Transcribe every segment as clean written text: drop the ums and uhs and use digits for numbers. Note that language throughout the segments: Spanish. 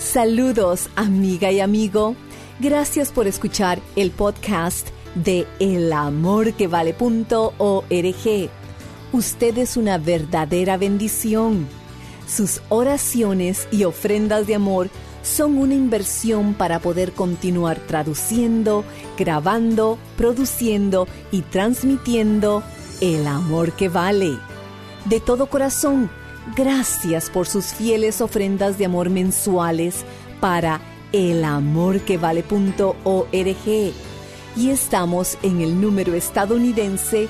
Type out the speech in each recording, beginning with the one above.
Saludos, amiga y amigo. Gracias por escuchar el podcast de elamorquevale.org. Usted es una verdadera bendición. Sus oraciones y ofrendas de amor son una inversión para poder continuar traduciendo, grabando, produciendo y transmitiendo el amor que vale. De todo corazón, gracias por sus fieles ofrendas de amor mensuales para elamorquevale.org. Y estamos en el número estadounidense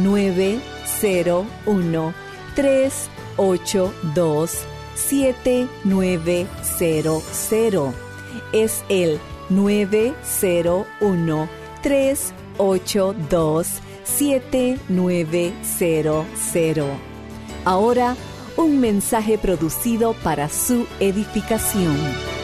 901-382-7900. Es el 901-382-7900. Ahora, un mensaje producido para su edificación.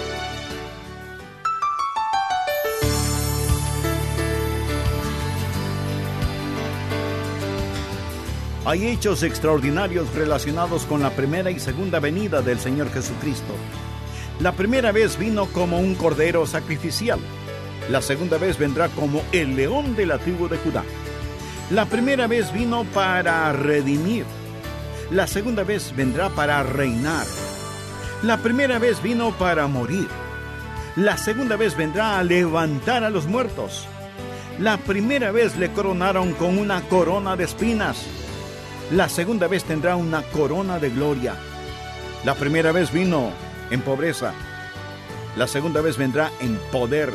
Hay hechos extraordinarios relacionados con la primera y segunda venida del Señor Jesucristo. La primera vez vino como un cordero sacrificial. La segunda vez vendrá como el león de la tribu de Judá. La primera vez vino para redimir. La segunda vez vendrá para reinar. La primera vez vino para morir. La segunda vez vendrá a levantar a los muertos. La primera vez le coronaron con una corona de espinas. La segunda vez tendrá una corona de gloria. La primera vez vino en pobreza. La segunda vez vendrá en poder.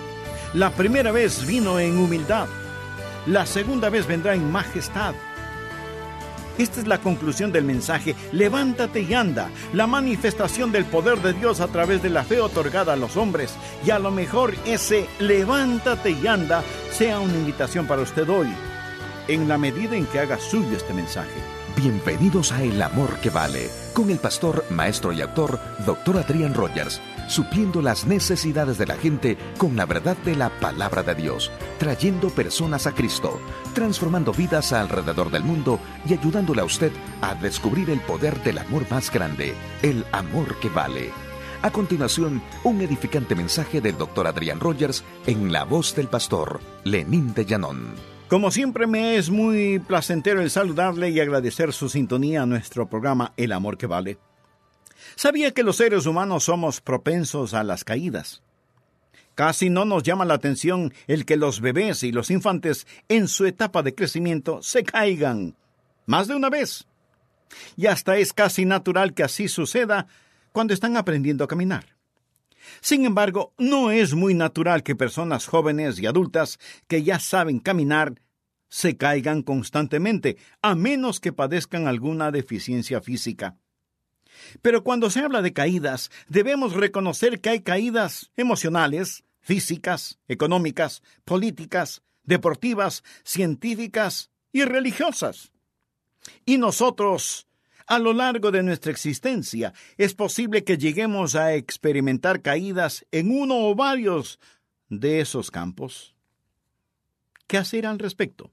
La primera vez vino en humildad. La segunda vez vendrá en majestad. Esta es la conclusión del mensaje. Levántate y anda. La manifestación del poder de Dios a través de la fe otorgada a los hombres. Y a lo mejor ese levántate y anda sea una invitación para usted hoy, en la medida en que haga suyo este mensaje. Bienvenidos a El Amor que Vale, con el pastor, maestro y autor, Dr. Adrian Rogers, supliendo las necesidades de la gente con la verdad de la palabra de Dios, trayendo personas a Cristo, transformando vidas alrededor del mundo y ayudándole a usted a descubrir el poder del amor más grande, el amor que vale. A continuación, un edificante mensaje del Dr. Adrian Rogers en la voz del pastor Lenín de Llanón. Como siempre, me es muy placentero el saludarle y agradecer su sintonía a nuestro programa El Amor que Vale. ¿Sabía que los seres humanos somos propensos a las caídas? Casi no nos llama la atención el que los bebés y los infantes en su etapa de crecimiento se caigan más de una vez. Y hasta es casi natural que así suceda cuando están aprendiendo a caminar. Sin embargo, no es muy natural que personas jóvenes y adultas que ya saben caminar se caigan constantemente, a menos que padezcan alguna deficiencia física. Pero cuando se habla de caídas, debemos reconocer que hay caídas emocionales, físicas, económicas, políticas, deportivas, científicas y religiosas. Y nosotros, a lo largo de nuestra existencia, es posible que lleguemos a experimentar caídas en uno o varios de esos campos. ¿Qué hacer al respecto?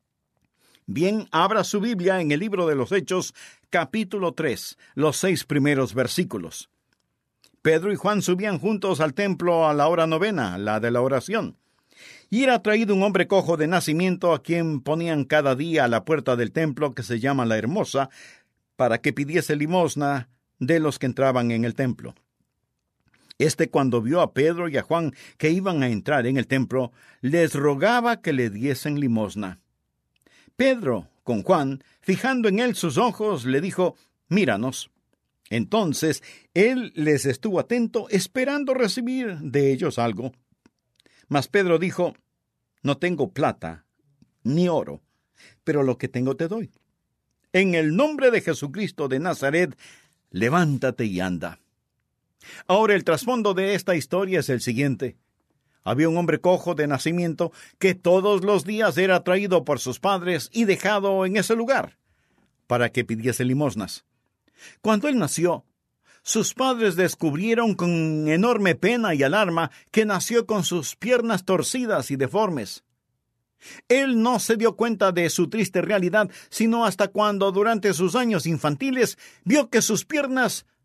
Bien, abra su Biblia en el libro de los Hechos, capítulo 3, los 6 primeros versículos. Pedro y Juan subían juntos al templo a la hora novena, la de la oración. Y era traído un hombre cojo de nacimiento a quien ponían cada día a la puerta del templo, que se llama La Hermosa, para que pidiese limosna de los que entraban en el templo. Cuando vio a Pedro y a Juan que iban a entrar en el templo, les rogaba que le diesen limosna. Pedro, con Juan, fijando en él sus ojos, le dijo: «Míranos». Entonces él les estuvo atento, esperando recibir de ellos algo. Mas Pedro dijo: «No tengo plata ni oro, pero lo que tengo te doy. En el nombre de Jesucristo de Nazaret, levántate y anda». Ahora, el trasfondo de esta historia es el siguiente. Había un hombre cojo de nacimiento que todos los días era traído por sus padres y dejado en ese lugar para que pidiese limosnas. Cuando él nació, sus padres descubrieron con enorme pena y alarma que nació con sus piernas torcidas y deformes. Él no se dio cuenta de su triste realidad, sino hasta cuando, durante sus años infantiles, vio que sus piernas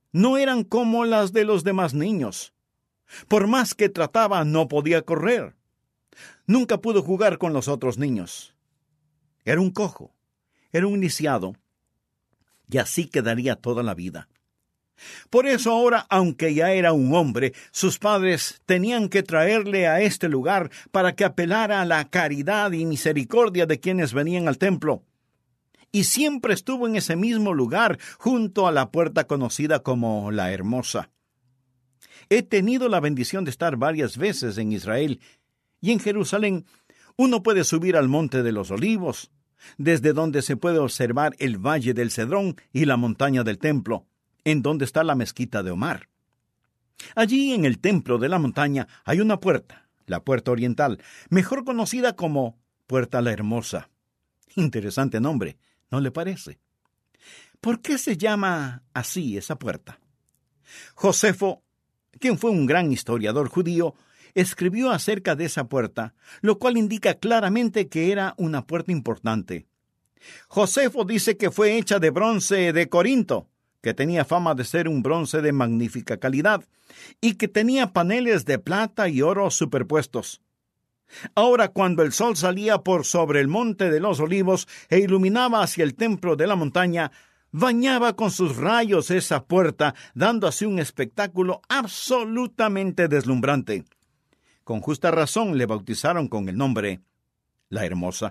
no eran como las de los demás niños. Por más que trataba, no podía correr. Nunca pudo jugar con los otros niños. Era un cojo, era un lisiado, y así quedaría toda la vida. Por eso ahora, aunque ya era un hombre, sus padres tenían que traerle a este lugar para que apelara a la caridad y misericordia de quienes venían al templo. Y siempre estuvo en ese mismo lugar, junto a la puerta conocida como la Hermosa. He tenido la bendición de estar varias veces en Israel, y en Jerusalén uno puede subir al Monte de los Olivos, desde donde se puede observar el Valle del Cedrón y la montaña del Templo, en donde está la mezquita de Omar. Allí en el templo de la montaña hay una puerta, la puerta oriental, mejor conocida como Puerta la Hermosa. Interesante nombre, ¿no le parece? ¿Por qué se llama así esa puerta? Josefo, quien fue un gran historiador judío, escribió acerca de esa puerta, lo cual indica claramente que era una puerta importante. Josefo dice que fue hecha de bronce de Corinto, que tenía fama de ser un bronce de magnífica calidad, y que tenía paneles de plata y oro superpuestos. Ahora, cuando el sol salía por sobre el monte de los olivos e iluminaba hacia el templo de la montaña, bañaba con sus rayos esa puerta, dando así un espectáculo absolutamente deslumbrante. Con justa razón le bautizaron con el nombre La Hermosa.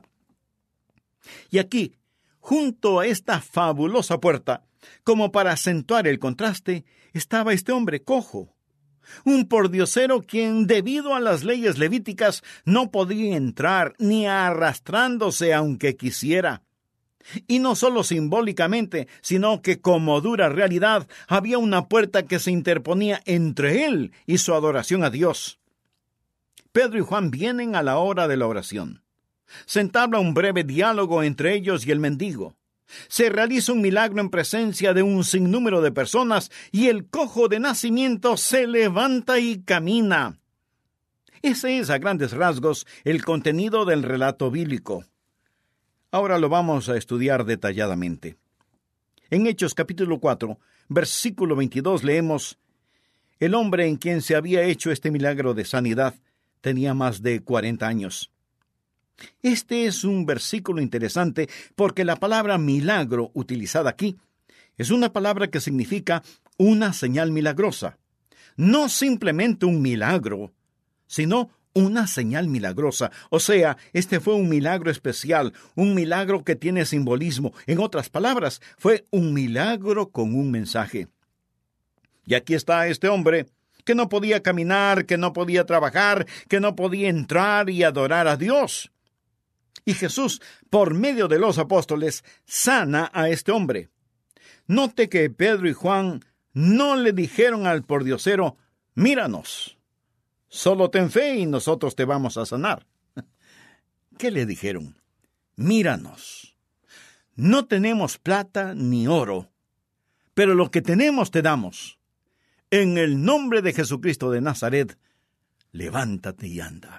Y aquí, junto a esta fabulosa puerta, como para acentuar el contraste, estaba este hombre cojo, un pordiosero quien, debido a las leyes levíticas, no podía entrar ni arrastrándose aunque quisiera. Y no solo simbólicamente, sino que como dura realidad, había una puerta que se interponía entre él y su adoración a Dios. Pedro y Juan vienen a la hora de la oración. Se entabla un breve diálogo entre ellos y el mendigo. Se realiza un milagro en presencia de un sinnúmero de personas y el cojo de nacimiento se levanta y camina. Ese es, a grandes rasgos, el contenido del relato bíblico. Ahora lo vamos a estudiar detalladamente. En Hechos capítulo 4, versículo 22 leemos: el hombre en quien se había hecho este milagro de sanidad tenía más de 40 años. Este es un versículo interesante porque la palabra milagro utilizada aquí es una palabra que significa una señal milagrosa. No simplemente un milagro, sino una señal milagrosa. O sea, este fue un milagro especial, un milagro que tiene simbolismo. En otras palabras, fue un milagro con un mensaje. Y aquí está este hombre que no podía caminar, que no podía trabajar, que no podía entrar y adorar a Dios. Y Jesús, por medio de los apóstoles, sana a este hombre. Note que Pedro y Juan no le dijeron al pordiosero: míranos, solo ten fe y nosotros te vamos a sanar. ¿Qué le dijeron? Míranos. No tenemos plata ni oro, pero lo que tenemos te damos. En el nombre de Jesucristo de Nazaret, levántate y anda.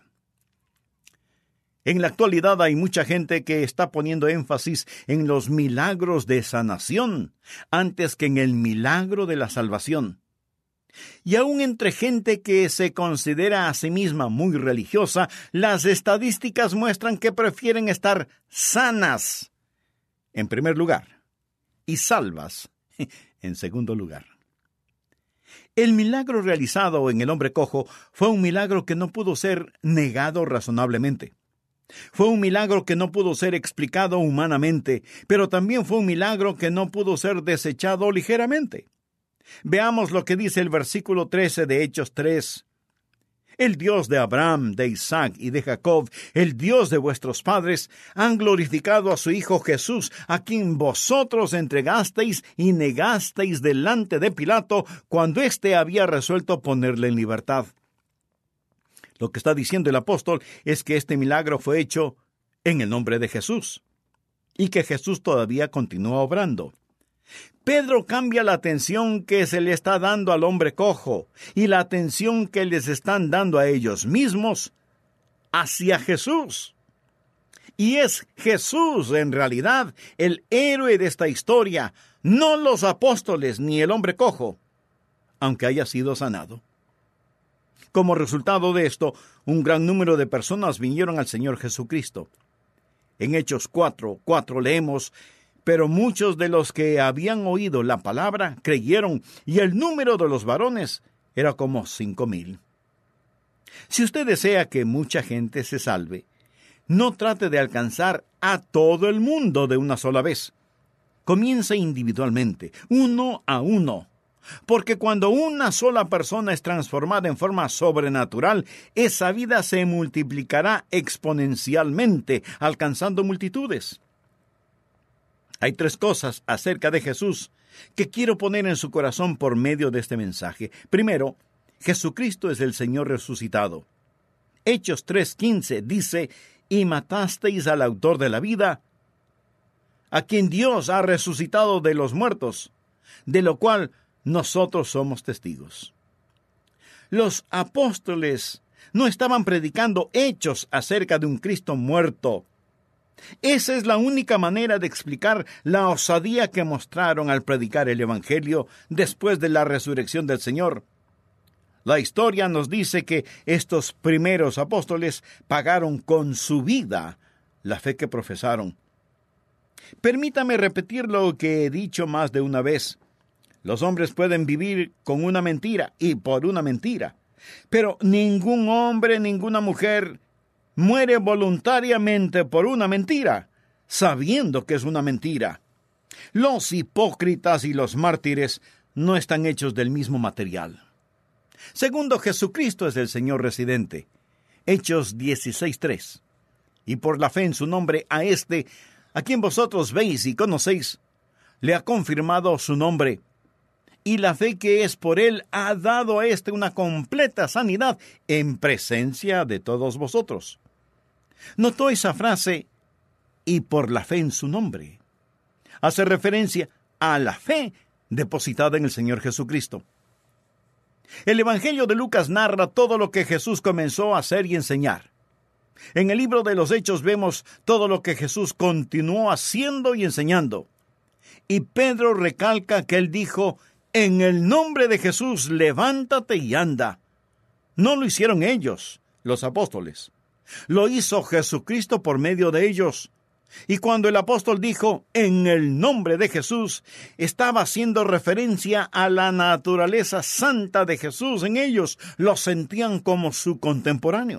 En la actualidad hay mucha gente que está poniendo énfasis en los milagros de sanación antes que en el milagro de la salvación. Y aún entre gente que se considera a sí misma muy religiosa, las estadísticas muestran que prefieren estar sanas, en primer lugar, y salvas, en segundo lugar. El milagro realizado en el hombre cojo fue un milagro que no pudo ser negado razonablemente. Fue un milagro que no pudo ser explicado humanamente, pero también fue un milagro que no pudo ser desechado ligeramente. Veamos lo que dice el versículo 13 de Hechos 3. El Dios de Abraham, de Isaac y de Jacob, el Dios de vuestros padres, han glorificado a su Hijo Jesús, a quien vosotros entregasteis y negasteis delante de Pilato, cuando éste había resuelto ponerle en libertad. Lo que está diciendo el apóstol es que este milagro fue hecho en el nombre de Jesús, y que Jesús todavía continúa obrando. Pedro cambia la atención que se le está dando al hombre cojo y la atención que les están dando a ellos mismos hacia Jesús. Y es Jesús, en realidad, el héroe de esta historia, no los apóstoles ni el hombre cojo. aunque haya sido sanado. Como resultado de esto, un gran número de personas vinieron al Señor Jesucristo. En Hechos 4:4 leemos: pero muchos de los que habían oído la palabra creyeron, y el número de los varones era como 5,000. Si usted desea que mucha gente se salve, no trate de alcanzar a todo el mundo de una sola vez. Comience individualmente, uno a uno. Porque cuando una sola persona es transformada en forma sobrenatural, esa vida se multiplicará exponencialmente, alcanzando multitudes. Hay 3 cosas acerca de Jesús que quiero poner en su corazón por medio de este mensaje. Primero, Jesucristo es el Señor resucitado. Hechos 3:15 dice: y matasteis al autor de la vida, a quien Dios ha resucitado de los muertos, de lo cual nosotros somos testigos. Los apóstoles no estaban predicando hechos acerca de un Cristo muerto. Esa es la única manera de explicar la osadía que mostraron al predicar el Evangelio después de la resurrección del Señor. La historia nos dice que estos primeros apóstoles pagaron con su vida la fe que profesaron. Permítame repetir lo que he dicho más de una vez. Los hombres pueden vivir con una mentira y por una mentira, pero ningún hombre, ninguna mujer muere voluntariamente por una mentira, sabiendo que es una mentira. Los hipócritas y los mártires no están hechos del mismo material. Segundo, Jesucristo es el Señor residente. Hechos 16:3. Y por la fe en su nombre a este, a quien vosotros veis y conocéis, le ha confirmado su nombre. Y la fe que es por él ha dado a éste una completa sanidad en presencia de todos vosotros. ¿Notó esa frase? Y por la fe en su nombre. Hace referencia a la fe depositada en el Señor Jesucristo. El Evangelio de Lucas narra todo lo que Jesús comenzó a hacer y enseñar. En el libro de los Hechos vemos todo lo que Jesús continuó haciendo y enseñando. Y Pedro recalca que él dijo: en el nombre de Jesús, levántate y anda. No lo hicieron ellos, los apóstoles. Lo hizo Jesucristo por medio de ellos. Y cuando el apóstol dijo, en el nombre de Jesús, estaba haciendo referencia a la naturaleza santa de Jesús en ellos. Lo sentían como su contemporáneo.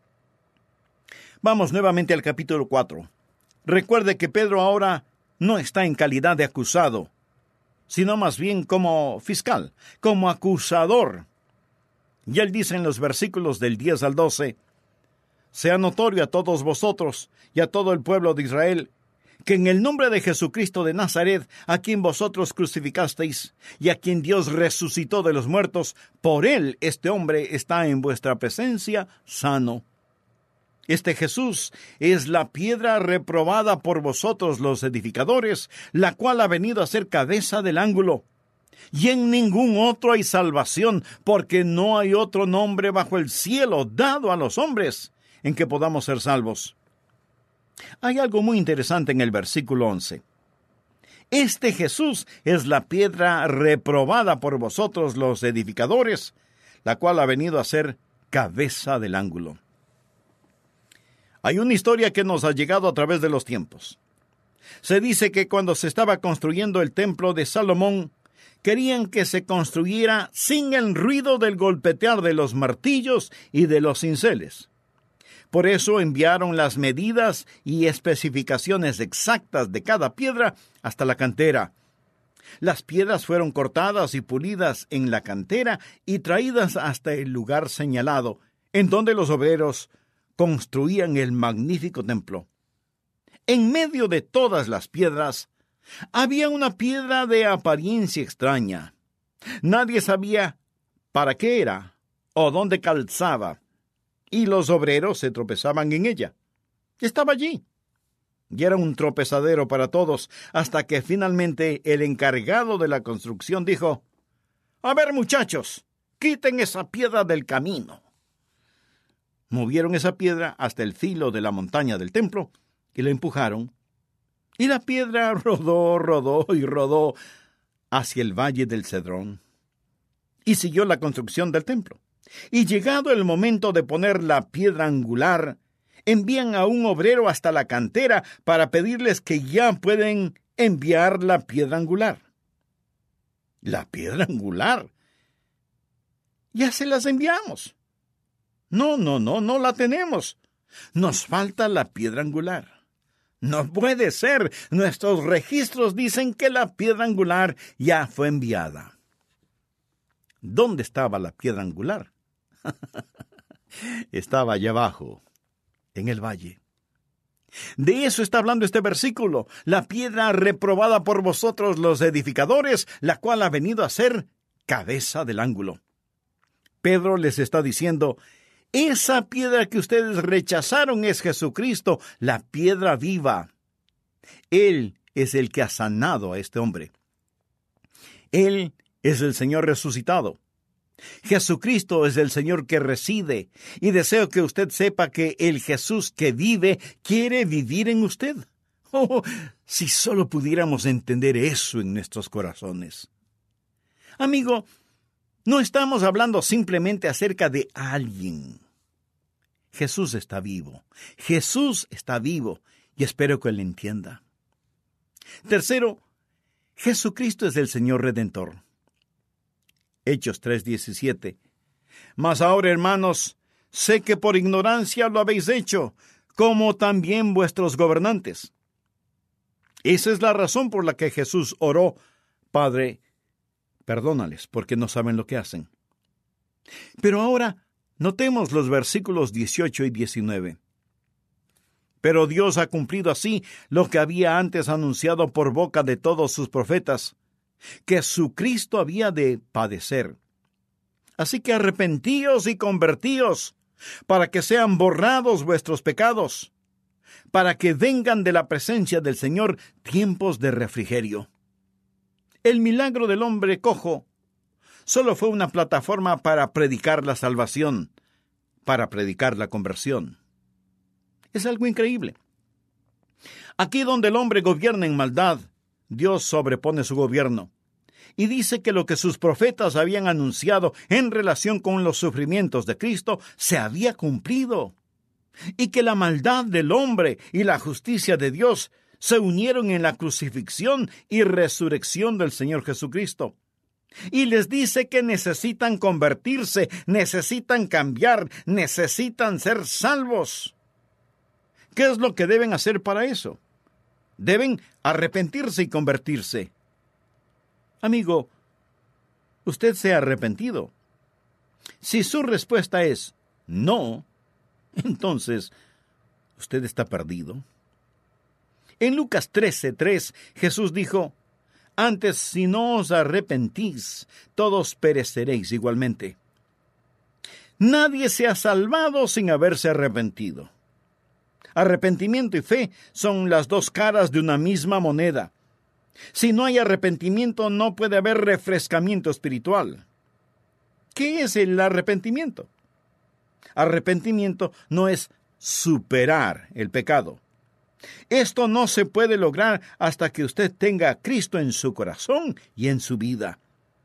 Vamos nuevamente al capítulo 4. Recuerde que Pedro ahora no está en calidad de acusado, sino más bien como fiscal, como acusador. Y él dice en los versículos del 10 al 12, sea notorio a todos vosotros y a todo el pueblo de Israel, que en el nombre de Jesucristo de Nazaret, a quien vosotros crucificasteis, y a quien Dios resucitó de los muertos, por él este hombre está en vuestra presencia sano. Este Jesús es la piedra reprobada por vosotros los edificadores, la cual ha venido a ser cabeza del ángulo. Y en ningún otro hay salvación, porque no hay otro nombre bajo el cielo dado a los hombres en que podamos ser salvos. Hay algo muy interesante en el versículo 11. Este Jesús es la piedra reprobada por vosotros los edificadores, la cual ha venido a ser cabeza del ángulo. Hay una historia que nos ha llegado a través de los tiempos. Se dice que cuando se estaba construyendo el templo de Salomón, querían que se construyera sin el ruido del golpetear de los martillos y de los cinceles. Por eso enviaron las medidas y especificaciones exactas de cada piedra hasta la cantera. Las piedras fueron cortadas y pulidas en la cantera y traídas hasta el lugar señalado, en donde los obreros construían el magnífico templo. En medio de todas las piedras, había una piedra de apariencia extraña. Nadie sabía para qué era o dónde calzaba, y los obreros se tropezaban en ella. Estaba allí, y era un tropezadero para todos, hasta que finalmente el encargado de la construcción dijo: «A ver, muchachos, quiten esa piedra del camino». Movieron esa piedra hasta el filo de la montaña del templo y la empujaron. Y la piedra rodó y rodó hacia el valle del Cedrón. y siguió la construcción del templo. Y llegado el momento de poner la piedra angular, envían a un obrero hasta la cantera para pedirles que ya pueden enviar la piedra angular. ¿La piedra angular? Ya se las enviamos. No la tenemos. Nos falta la piedra angular. No puede ser. Nuestros registros dicen que la piedra angular ya fue enviada. ¿Dónde estaba la piedra angular? Estaba allá abajo, en el valle. De eso está hablando este versículo. La piedra reprobada por vosotros los edificadores, la cual ha venido a ser cabeza del ángulo. Pedro les está diciendo, esa piedra que ustedes rechazaron es Jesucristo, la piedra viva. Él es el que ha sanado a este hombre. Él es el Señor resucitado. Jesucristo es el Señor que reside, y deseo que usted sepa que el Jesús que vive quiere vivir en usted. Oh, si solo pudiéramos entender eso en nuestros corazones. Amigo, no estamos hablando simplemente acerca de alguien. Jesús está vivo. Jesús está vivo, y espero que lo entienda. Tercero, Jesucristo es el Señor Redentor. Hechos 3:17. Mas ahora, hermanos, sé que por ignorancia lo habéis hecho, como también vuestros gobernantes. Esa es la razón por la que Jesús oró, Padre, perdónales, porque no saben lo que hacen. Pero ahora, notemos los versículos 18 y 19. Pero Dios ha cumplido así lo que había antes anunciado por boca de todos sus profetas, que su Cristo había de padecer. Así que arrepentíos y convertíos, para que sean borrados vuestros pecados, para que vengan de la presencia del Señor tiempos de refrigerio. El milagro del hombre cojo solo fue una plataforma para predicar la salvación, para predicar la conversión. Es algo increíble. Aquí donde el hombre gobierna en maldad, Dios sobrepone su gobierno y dice que lo que sus profetas habían anunciado en relación con los sufrimientos de Cristo se había cumplido, y que la maldad del hombre y la justicia de Dios se unieron en la crucifixión y resurrección del Señor Jesucristo. Y les dice que necesitan convertirse, necesitan cambiar, necesitan ser salvos. ¿Qué es lo que deben hacer para eso? Deben arrepentirse y convertirse. Amigo, ¿usted se ha arrepentido? Si su respuesta es no, entonces usted está perdido. En Lucas 13:3, Jesús dijo, antes si no os arrepentís, todos pereceréis igualmente. Nadie se ha salvado sin haberse arrepentido. Arrepentimiento y fe son las dos caras de una misma moneda. Si no hay arrepentimiento, no puede haber refrescamiento espiritual. ¿Qué es el arrepentimiento? Arrepentimiento no es superar el pecado. Esto no se puede lograr hasta que usted tenga a Cristo en su corazón y en su vida.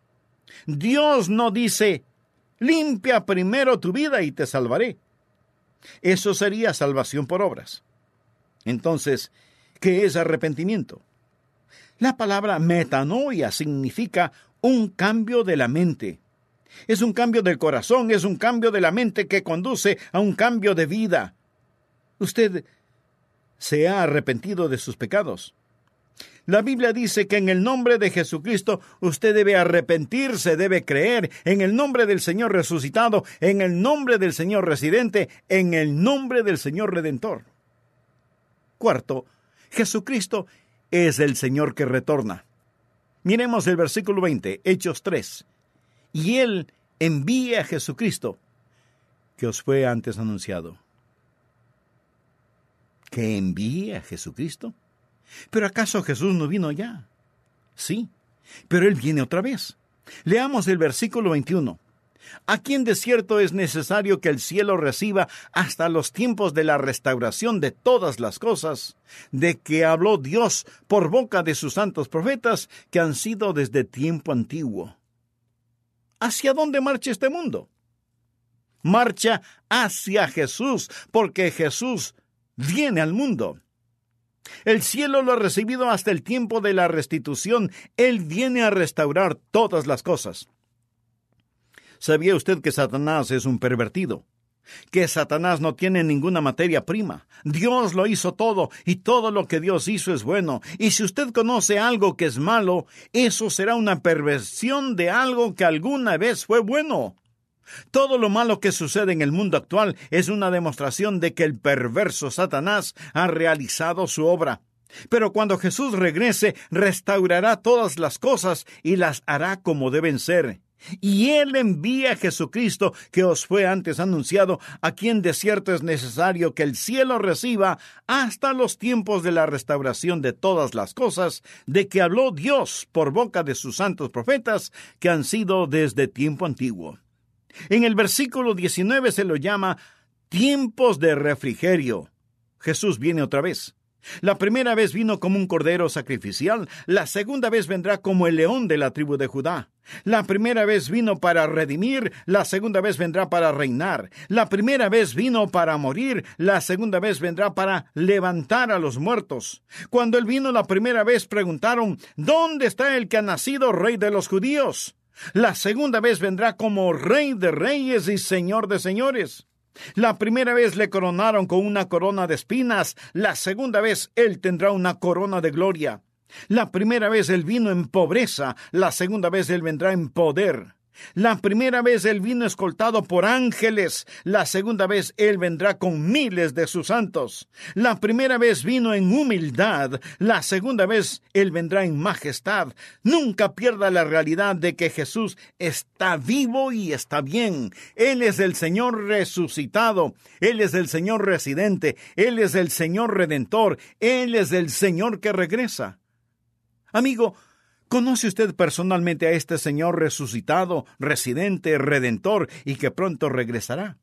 Dios no dice, limpia primero tu vida y te salvaré. Eso sería salvación por obras. Entonces, ¿qué es arrepentimiento? La palabra metanoia significa un cambio de la mente. Es un cambio del corazón, es un cambio de la mente que conduce a un cambio de vida. Usted se ha arrepentido de sus pecados. La Biblia dice que en el nombre de Jesucristo usted debe arrepentirse, debe creer en el nombre del Señor resucitado, en el nombre del Señor residente, en el nombre del Señor redentor. Cuarto, Jesucristo es el Señor que retorna. Miremos el versículo 20, Hechos 3. Y Él envía a Jesucristo, que os fue antes anunciado. ¿Que envíe a Jesucristo? ¿Pero acaso Jesús no vino ya? Sí, pero Él viene otra vez. Leamos el versículo 21. Aquí en desierto es necesario que el cielo reciba hasta los tiempos de la restauración de todas las cosas, de que habló Dios por boca de sus santos profetas que han sido desde tiempo antiguo. ¿Hacia dónde marcha este mundo? Marcha hacia Jesús, porque Jesús viene al mundo. El cielo lo ha recibido hasta el tiempo de la restitución. Él viene a restaurar todas las cosas. ¿Sabía usted que Satanás es un pervertido? Que Satanás no tiene ninguna materia prima. Dios lo hizo todo, y todo lo que Dios hizo es bueno. Y si usted conoce algo que es malo, eso será una perversión de algo que alguna vez fue bueno. Todo lo malo que sucede en el mundo actual es una demostración de que el perverso Satanás ha realizado su obra. Pero cuando Jesús regrese, restaurará todas las cosas y las hará como deben ser. Y Él envía a Jesucristo, que os fue antes anunciado, a quien de cierto es necesario que el cielo reciba hasta los tiempos de la restauración de todas las cosas, de que habló Dios por boca de sus santos profetas, que han sido desde tiempo antiguo. En el versículo 19 se lo llama tiempos de refrigerio. Jesús viene otra vez. La primera vez vino como un cordero sacrificial, la segunda vez vendrá como el león de la tribu de Judá. La primera vez vino para redimir, la segunda vez vendrá para reinar. La primera vez vino para morir, la segunda vez vendrá para levantar a los muertos. Cuando Él vino la primera vez preguntaron, ¿dónde está el que ha nacido rey de los judíos? La segunda vez vendrá como Rey de reyes y Señor de señores. La primera vez le coronaron con una corona de espinas, la segunda vez Él tendrá una corona de gloria. La primera vez Él vino en pobreza, la segunda vez Él vendrá en poder. La primera vez Él vino escoltado por ángeles, la segunda vez Él vendrá con miles de sus santos. La primera vez vino en humildad, la segunda vez Él vendrá en majestad. Nunca pierda la realidad de que Jesús está vivo y está bien. Él es el Señor resucitado, Él es el Señor residente, Él es el Señor redentor, Él es el Señor que regresa. Amigo, ¿conoce usted personalmente a este Señor resucitado, residente, redentor y que pronto regresará?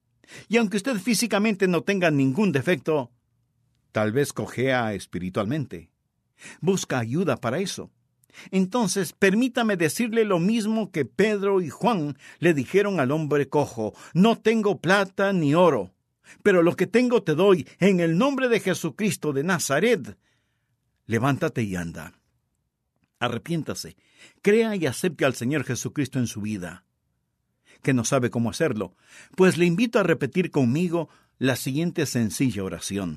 Y aunque usted físicamente no tenga ningún defecto, tal vez cojea espiritualmente. Busca ayuda para eso. Entonces, permítame decirle lo mismo que Pedro y Juan le dijeron al hombre cojo: no tengo plata ni oro, pero lo que tengo te doy, en el nombre de Jesucristo de Nazaret. Levántate y anda. Arrepiéntase, crea y acepte al Señor Jesucristo en su vida. ¿Que no sabe cómo hacerlo? Pues le invito a repetir conmigo la siguiente sencilla oración.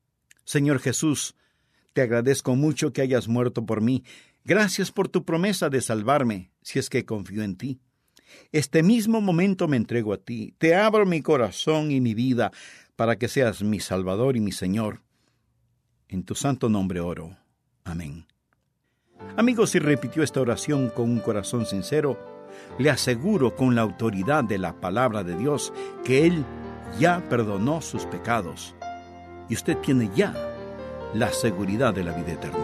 Señor Jesús, te agradezco mucho que hayas muerto por mí. Gracias por tu promesa de salvarme, si es que confío en ti. Este mismo momento me entrego a ti. Te abro mi corazón y mi vida para que seas mi Salvador y mi Señor. En tu santo nombre oro. Amén. Amigos, si repitió esta oración con un corazón sincero, le aseguro con la autoridad de la palabra de Dios que Él ya perdonó sus pecados y usted tiene ya la seguridad de la vida eterna.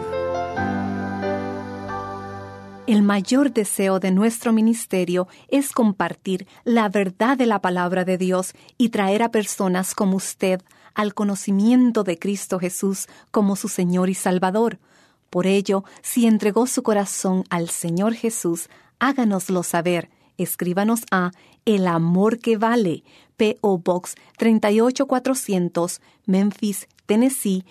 El mayor deseo de nuestro ministerio es compartir la verdad de la palabra de Dios y traer a personas como usted al conocimiento de Cristo Jesús como su Señor y Salvador. Por ello, si entregó su corazón al Señor Jesús, háganoslo saber. Escríbanos a El Amor que Vale, P.O. Box 38400, Memphis, Tennessee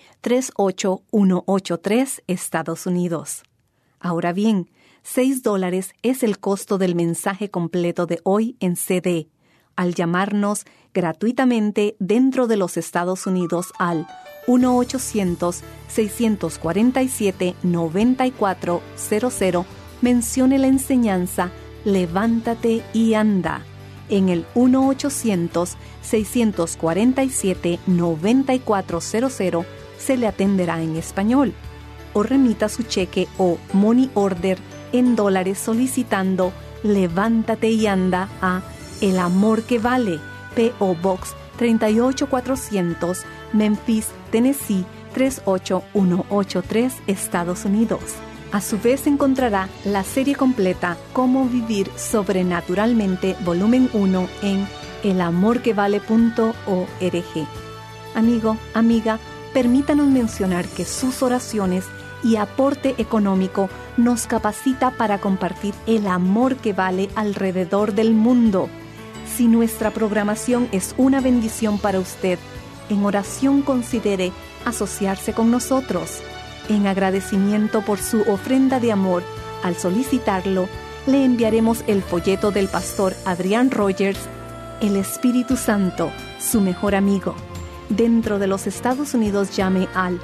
38183, Estados Unidos. Ahora bien, $6 es el costo del mensaje completo de hoy en CD. Al llamarnos gratuitamente dentro de los Estados Unidos al 1-800-647-9400, mencione la enseñanza Levántate y anda. En el 1-800-647-9400 se le atenderá en español. O remita su cheque o money order en dólares solicitando Levántate y anda a El Amor que Vale, P.O. Box 38400, Memphis, Tennessee 38183, Estados Unidos. A su vez encontrará la serie completa Cómo Vivir Sobrenaturalmente, volumen 1 en elamorquevale.org. Amigo, amiga, permítanos mencionar que sus oraciones y aporte económico nos capacita para compartir el amor que vale alrededor del mundo. Si nuestra programación es una bendición para usted, en oración considere asociarse con nosotros. En agradecimiento por su ofrenda de amor, al solicitarlo, le enviaremos el folleto del pastor Adrián Rogers, El Espíritu Santo, su mejor amigo. Dentro de los Estados Unidos, llame al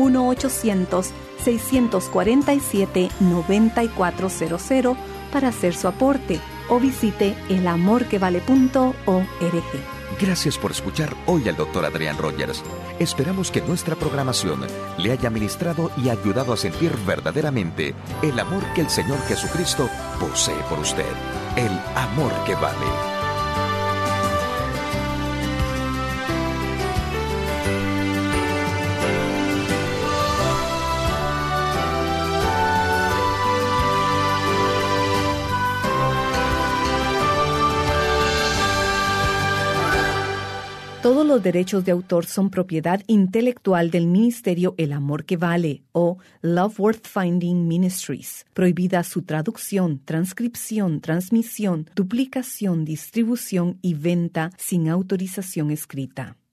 1-800-647-9400 para hacer su aporte o visite elamorquevale.org. Gracias por escuchar hoy al Dr. Adrián Rogers. Esperamos que nuestra programación le haya ministrado y ayudado a sentir verdaderamente el amor que el Señor Jesucristo posee por usted. El amor que vale. Todos los derechos de autor son propiedad intelectual del Ministerio El Amor que Vale o Love Worth Finding Ministries. Prohibida su traducción, transcripción, transmisión, duplicación, distribución y venta sin autorización escrita.